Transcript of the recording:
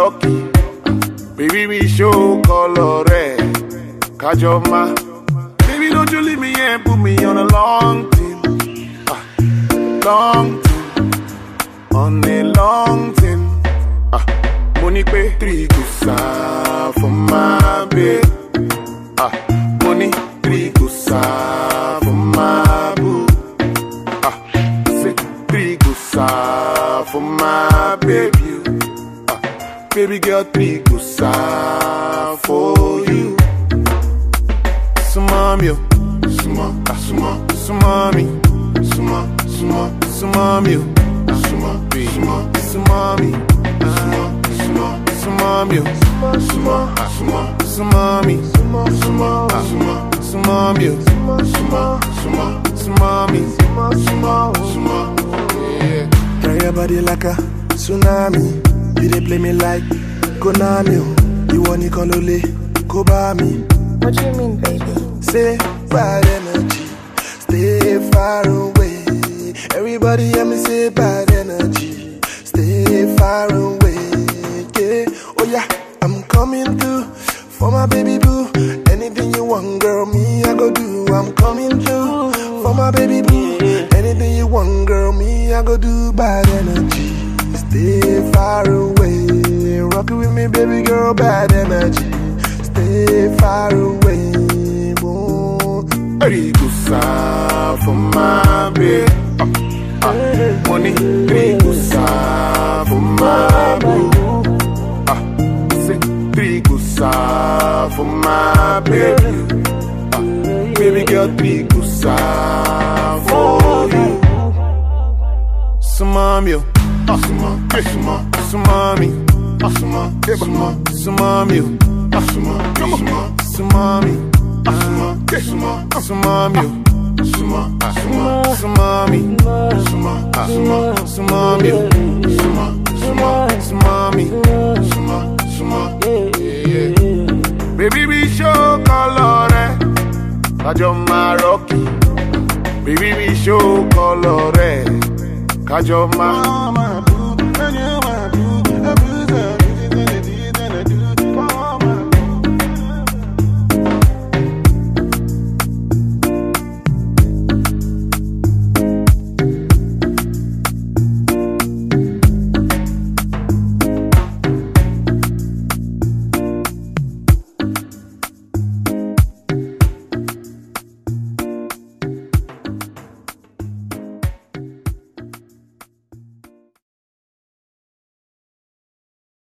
rocky. Baby, we show color red. Kajoma. Baby, don't you leave me and put me on a long thing. Long thing. On a long thing. Money pay 3 gusa for my babe. Money 3 gusa for my boo. Say 3 gusa for my baby. Baby girl 3 gusa for you. Sumami, sumami, sumami, sumami. Sumami, sumami, Carry your body like a tsunami. You dey play me like Konami. You want it kolole, go by me. What do you mean, baby? Say bad energy, stay far away. Everybody hear me say bad energy, stay far away. Yeah, oh yeah, I'm coming through for my baby boo. Anything you want, girl, me I go do. I'm coming through for my baby boo. Anything you want, girl, me I go do. Bad energy, stay far away. Rock it with me, baby girl, bad energy, stay far away. Boom. 3 gusa for my babe. Money 3 gusa for my boo. Say 3 gusa for my baby. Baby girl 3 gusa for you. Sumami, sumami, sumami, sumami, sumami, baby, we show color, Kajoma rocky. Baby, we show color, Kajoma.